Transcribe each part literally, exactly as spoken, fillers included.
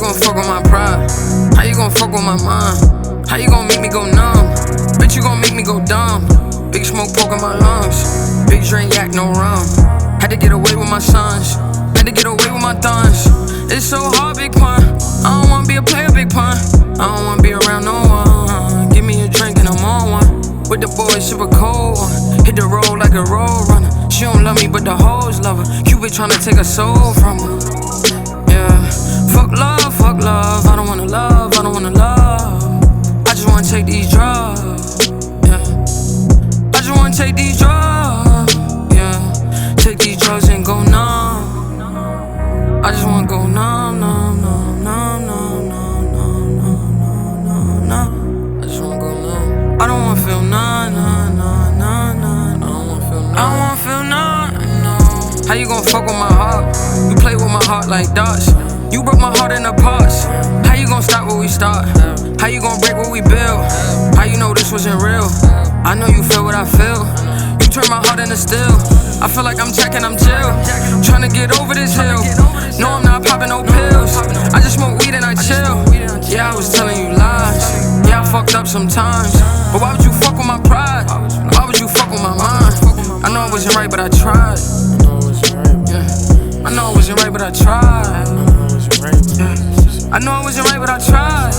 gon' fuck with my pride? How you gon' fuck with my mind? How you gon' make me go numb? Bitch, you gon' make me go dumb. Big smoke poking my lungs. Big drink, yak, no rum. Had to get away with my sons. Had to get away with my thuns. It's so hard, big pun. I don't wanna be a player, big pun. I don't wanna be around no one. Give me a drink and I'm on one. With the boys, sip a cold one. Hit the road like a road runner. She don't love me, but the hoes love her. Cupid tryna take her soul from her. Yeah. Fuck love, fuck love. I don't wanna love, I don't wanna love. I just wanna take these drugs. Yeah. I just wanna take these drugs. Yeah. Take these drugs and go numb. I just wanna go numb, numb, numb, numb, numb, numb, numb, numb, numb, numb. I just wanna go numb. I don't wanna feel none, none, none, none, none. I don't wanna feel none. I don't wanna feel none, no. How you gon' fuck with my heart? You play with my heart like dots. You broke my heart into parts. How you gon' stop where we start? How you gon' break what we build? How you know this wasn't real? I know you feel what I feel. You turn my heart into steel. I feel like I'm Jack and I'm Jill. Tryna get over this hill. No, I'm not popping no pills. I just smoke weed and I chill. Yeah, I was telling you lies. Yeah, I fucked up sometimes. But why would you fuck with my pride? Why would you fuck with my mind? I know it wasn't right, but I tried. Yeah. I know it wasn't right, but I tried. Yeah. I know it wasn't right, but I tried.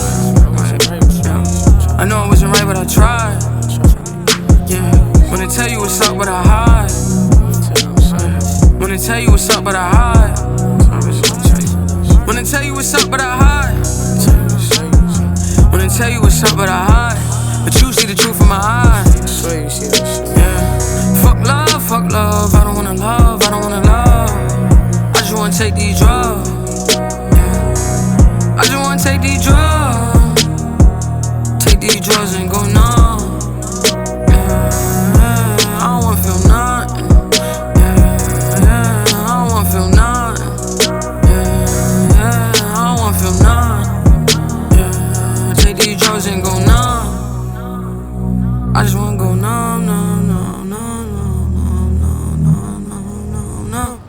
I know it wasn't right, but I tried. Yeah. When they tell you what's up, but I hide. When they tell you what's up, but I hide. When they tell you what's up, but I hide. When they tell you what's up, but I hide. But you see the truth in my eyes. Yeah. Fuck love, fuck love. I don't wanna love, I don't wanna love. I just wanna take these drugs. Yeah. I just wanna take these drugs. Take these drugs and go numb. Yeah. I don't wanna feel nothing. Yeah. Yeah. I don't wanna feel nothing. Yeah. Yeah. I don't wanna feel nothing. Yeah. Take these drugs and go numb. I just wanna go numb, numb, numb, numb, numb, numb, numb, numb, numb, numb.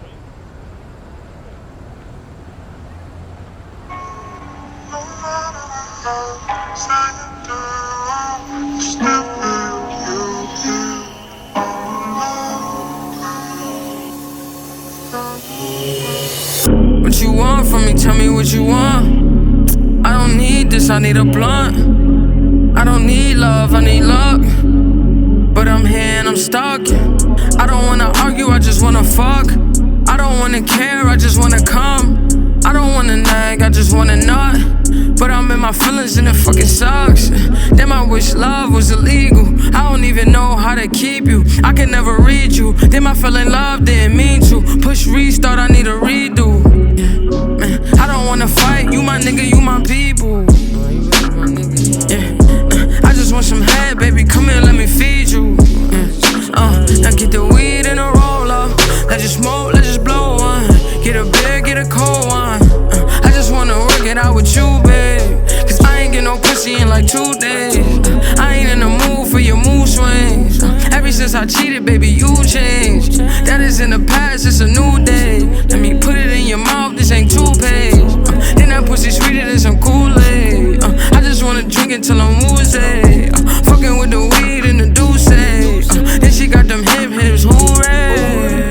What you want from me? Tell me what you want. I don't need this, I need a blunt. I don't need love, I need luck. But I'm here and I'm stuck. I don't wanna argue, I just wanna fuck. I don't wanna care, I just wanna come. I don't wanna nag, I just wanna nut. But I'm in my feelings and it fucking sucks. Damn, I wish love was illegal. I don't even know how to keep you. I can never read you. Damn, I fell in love, didn't mean to. Push restart, I need a redo. Yeah, man, I don't wanna fight. You my nigga, you my people. Yeah, uh, I just want some head, baby. Come here, let me feed you. Yeah, uh, now get the weed in a roller. Let's just smoke, let's just blow one. Get a beer, get a cold one. Uh, I just wanna work it out with you, babe. Cause I ain't get no pussy in like two days. Uh, I ain't in the mood for your mood swings. Uh, ever since I cheated, baby, you changed. That is in the past, it's a new day. Let me put it in your mouth, this ain't toothpaste. Uh, then that pussy sweeter than some Kool-Aid. Uh, I just wanna drink it till I'm woozy. Uh, fucking with the weed and the douce. Uh, then she got them hip hips, hooray.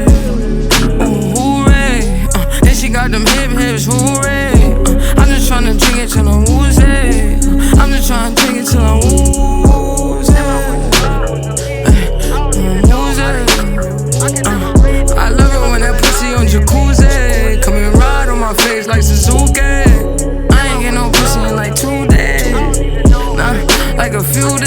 She got them hip hips, hooray. uh, I'm just tryna drink it till I'm woozy. uh, I'm just tryna drink it till I'm woozy. uh, woozy. uh, I love it when that pussy on jacuzzi. Come and ride on my face like Suzuki. I ain't get no pussy in like two days. Nah, like a few days.